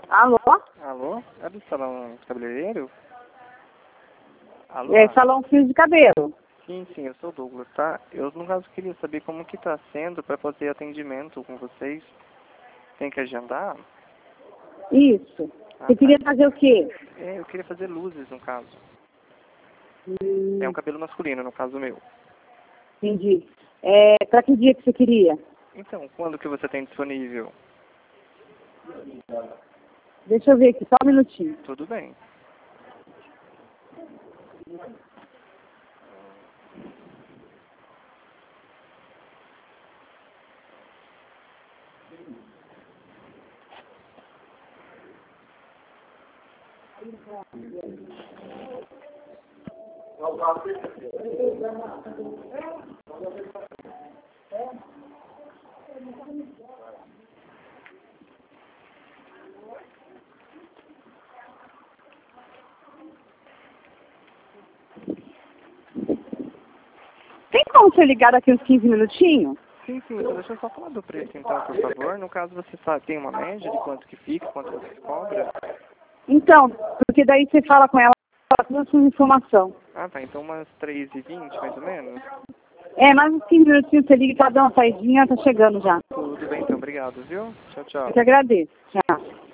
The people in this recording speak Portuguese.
Alô? Alô? É do salão cabeleireiro? Alô? É salão fio de cabelo. Sim, eu sou o Douglas, tá? Eu, no caso, queria saber como que tá sendo para fazer atendimento com vocês. Tem que agendar? Isso. Você queria fazer o quê? Eu queria fazer luzes, no caso. É um cabelo masculino, no caso meu. Entendi. Pra que dia que você queria? Então, quando que você tem disponível? Deixa eu ver aqui, só um minutinho. Tudo bem. Tem como você ligar daqui uns 15 minutinhos? Sim, deixa eu só falar do preço então, por favor. No caso, você sabe, tem uma média de quanto que fica, quanto você cobra? Então, porque daí você fala com ela, toda a sua informação. Ah, tá. Então umas 3h20, mais ou menos? Mais uns 15 minutinhos você liga pra dar uma saidinha, tá chegando já. Tudo bem, então. Obrigado, viu? Tchau, tchau. Eu te agradeço. Tchau.